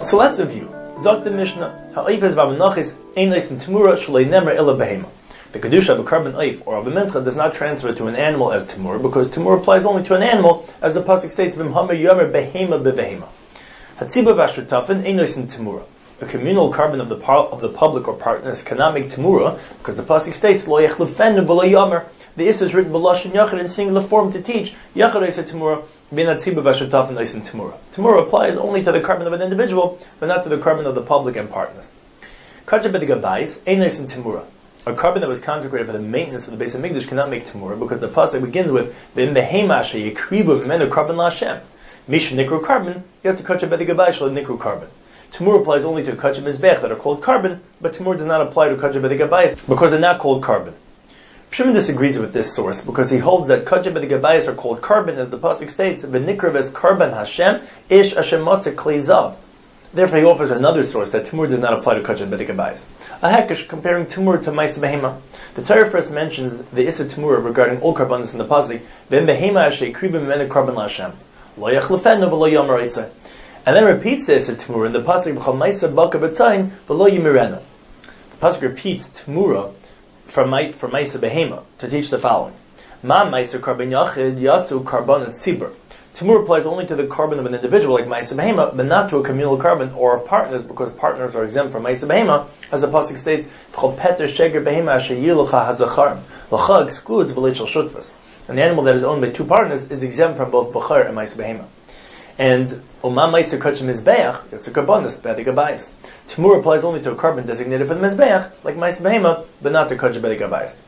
So let's review. Zog the Mishnah, ha'oifes v'amenachis ein oisen temura shalei nemer ela behema. The kedusha of a carbon oif or of a mincha does not transfer to an animal as temur, because temur applies only to an animal, as the pasuk states, v'mhamer yomer behema bevehema. Hatziba v'ashrutafin ein oisen temura. A communal carbon of the public or partners cannot make temura, because the pasuk states, lo yechlefenu v'lo yomer. The Issa is written b'lashon yachid in singular form to teach yachid oisa temura. Temura applies only to the carbon of an individual, but not to the carbon of the public and partners. A carbon that was consecrated for the maintenance of the Beis Hamikdash cannot make temura, because the pasuk begins with v'imbeheima sheyikribu mimenu carbon laHashem. Misha nikru carbon, you have to kachem b'digabais shel nikru carbon. Temura applies only to kachem mizbech that are called carbon, but temura does not apply to kachem b'digabais because they're not called carbon. Shimon disagrees with this source because he holds that kachem b'digabayis are called carbon, as the pasuk states, "V'nikrav es carbon Hashem ish Hashem matzah klei zav." Therefore, he offers another source that temur does not apply to kachem b'digabayis. A hekesh comparing temur to ma'aseh behema. The Torah first mentions the issa temur regarding all carbonos in the pasuk, "V'im behema asher kribim mimenu carbon laHashem lo yachlefenu v'lo yomer oiseh," and then repeats the issa temur in the pasuk "V'chol ma'aseh baka b'tzayin v'lo yimirenu." The pasuk repeats temura from Maisa Behema to teach the following: Ma Maisa Carbon Yachid Yatsu Carbon and Tzibur. Temur applies only to the carbon of an individual like Maisa Behema, but not to a communal carbon or of partners, because partners are exempt from Maisa Behema, as the pasuk states, V'chol Peter Sheger Behema Asher Yilucha Hazacharm. L'cha excludes V'leichel Shutvas. An animal that is owned by two partners is exempt from both Bachar and Maisa Behema. And Uma Maisa Kachem Mizbeach, it's a carbonis, B'digabayis. Temur applies only to a carbon designated for the Mizbeach, like Maisa Behema, but not to Kachem B'digabayis.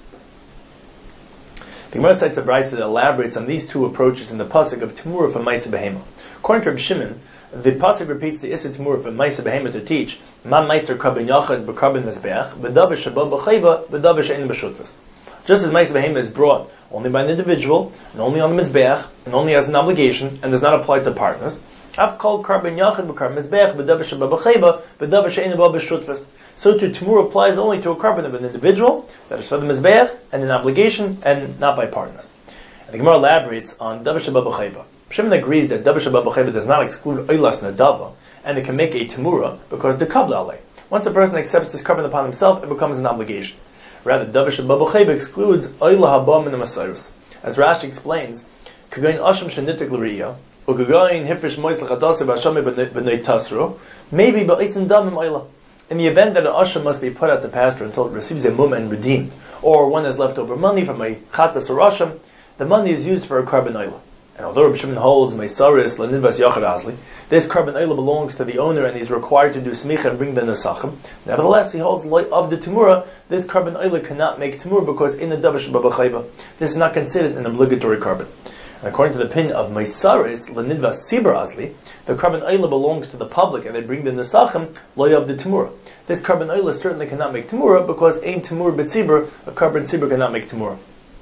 The Gemara cites a brayso that elaborates on these two approaches in the pasuk of Temur for Maisa Behema. According to Reb Shimon, the pasuk repeats the Issa Temur for Maisa Behema to teach Ma Maiser Carbon Yachad B'Carbon Mizbeach V'davar Shabbat B'Chayva V'davar She'en B'Shutvas. Just as Maisa Behema is brought only by an individual, and only on the Mizbeach, and only as an obligation, and does not apply to partners, I've called Carbon Yachad B'Carbon Mizbeach V'davar Shabbat B'Chayva V'davar She'en B'Shutvas. So too, temur applies only to a carbon of an individual, that is for the mizbeach, and an obligation, and not by partners. And the Gemara elaborates on davar sheba b'chayva. Shimon agrees that davar sheba b'chayva does not exclude oilas nadava, and it can make a temura, because the kabla alei. Once a person accepts this carbon upon himself, it becomes an obligation. Rather, davar sheba b'chayva excludes oila haba min ha'masayros. As Rashi explains, kagayin asham shenitik l'riyah, or kagayin hifrish mois l'chadasa b'ashami b'nei tasro, maybe ba'etzin damim oila. In the event that an asham must be put out to pasture until it receives a mum and redeemed, or one has leftover money from a chatas or asham, the money is used for a carbon oila. And although Reb Shimon holds meisaris lenivas yachad asli, this carbon oila belongs to the owner and he's required to do smicha and bring the nesachim. Nevertheless, he holds of the temura, this carbon oila cannot make temura because in the davar sheba b'chayva, this is not considered an obligatory carbon. And according to the opinion of Meisaris, Lenidva Sibur Asli, the carbon oila belongs to the public and they bring the Nesachim, loy of the Temura. This carbon oila certainly cannot make Temura because ein Temur b'tzibur, a carbon tzibur cannot make Temura.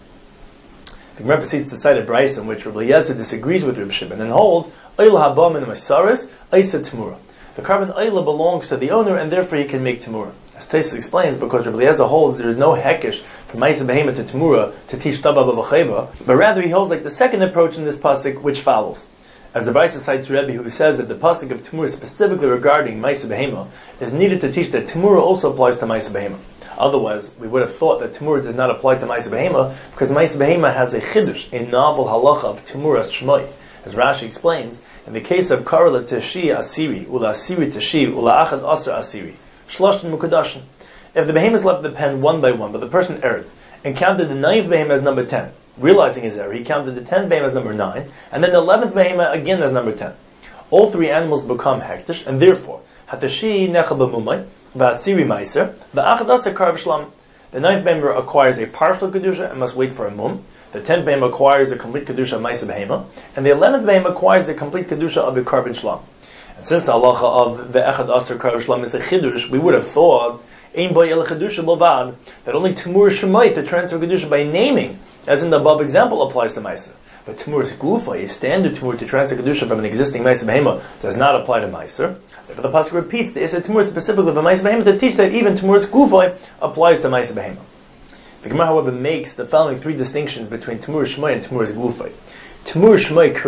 The Gemara proceeds to cite a brayso in which Rabbi Eliezer disagrees with Reb Shimon and holds, oila haba min Meisaris, eisa Temura. The carbon oila belongs to the owner and therefore he can make Temura. As Tosfos explains, because Rabbi Eliezer holds there is no hekesh from Maisa Behema to Temura to teach Dava B'Chayva, but rather he holds like the second approach in this pasuk, which follows. As the brayso cites Rebbe, who says that the pasuk of Temura specifically regarding Maisa Behema is needed to teach that Temura also applies to Maisa Behema. Otherwise, we would have thought that Temura does not apply to Maisa Behema because Maisa Behema has a chidush, a novel halacha of Temuras Shmoi. As Rashi explains, in the case of Karla Teshi Asiri, Ula Asiri Teshi, Ula Achad Asr Asiri, Shloshtin Mukadashin. If the behemoths left the pen one by one, but the person erred, and counted the 9th behemoth as number 10, realizing his error, he counted the 10th behemoth as number 9, and then the 11th behemoth again as number 10. All three animals become hektish, and therefore, Hatashi Nechal B'Mumay, V'Asiri Meiser, V'Achad Asr Karv Shlam. The 9th behemoth acquires a partial kedusha and must wait for a mum. The 10th behemoth acquires a complete kedusha of Maisa Behema, and the 11th behemoth acquires a complete kedusha of a carbon shlam. And since the halacha of the Echad Asr Karv Shlam is a chidush, we would have thought Ein Bo Yel Chedusha Bovad that only Temur Shemait, to transfer kedusha by naming, as in the above example, applies to Maisa. But Temur's Gufa, a standard Temur to transfer kedusha from an existing Maisa Behema, does not apply to Maiser. Therefore, the pasuk repeats the Issa Temur specifically for Maisa Behema to teach that even Temur's Gufa applies to Maisa Behema. The Gemara, however, makes the following three distinctions between Temur Shmai and Temur's Gufay. Temur Shmai Kreva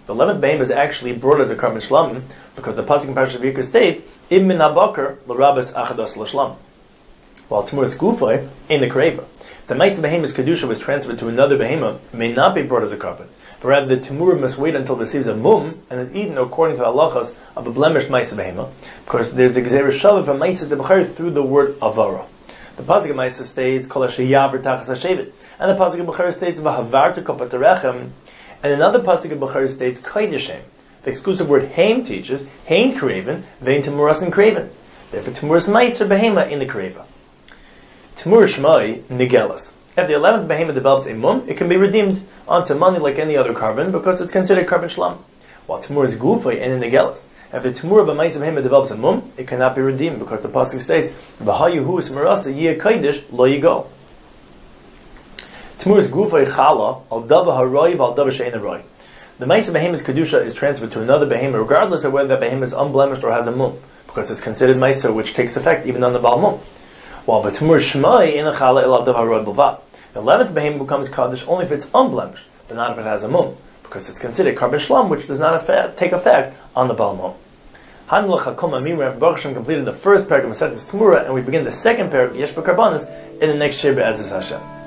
The 11th behem is actually brought as a carbon shlamim because the pasuk in Parashat Vayikra states, "Im min habakar l'rabas achados l'shlam." While Temuras Gufay in the Kareva, the Maisa Behemoth's Kedusha was transferred to another Behemoth, may not be brought as a carbon, but rather the Temur must wait until it receives a mum and is eaten according to the halachas of a blemished Maisa Behemoth, because there's a Gezer Shavah from Maisa Debachar through the word Avara. The Pasuk of Maisa states, Kol HaSheyav Tachas HaShevet, and the Pasuk of Bechar states, V'havartu Kopat Rechem, and another Pasuk of Bechar states, Kaideshem. The exclusive word Haim teaches, Hain Kraven, Vein Temuras and Kraven. Therefore, Temuras Maisa Behema in the Kareva. Temur Shmai Nigelas. If the 11th behemoth develops a mum, it can be redeemed onto money like any other carbon because it's considered carbon shlam. While Temur is Gufay and in Nigelas. If the Temur of a Maisa behemoth develops a mum, it cannot be redeemed because the pasuk states, "V'hayuhu Smarasa Yeh Kaidish Lo Yigo." Temur is Gufay Chala Al Dava Haroy Al Dava Shein Haroy. The Maisa behemoth's kedusha is transferred to another behemoth, regardless of whether that behemoth is unblemished or has a mum, because it's considered Maisa, which takes effect even on the Baal mum. While the Temur Shmai in a Chala El Dav Harod B'Vad. The 11th behemoth becomes Kaddish only if it's unblemished, but not if it has a mum, because it's considered carbon shlam, which does not take effect on the Baal mum. Han L'Chakom Amira Baruch Hashem completed the first parak of Masechet Temura, and we begin the second parak Yesh B'Karbanis in the next Shir Be'ezus Hashem.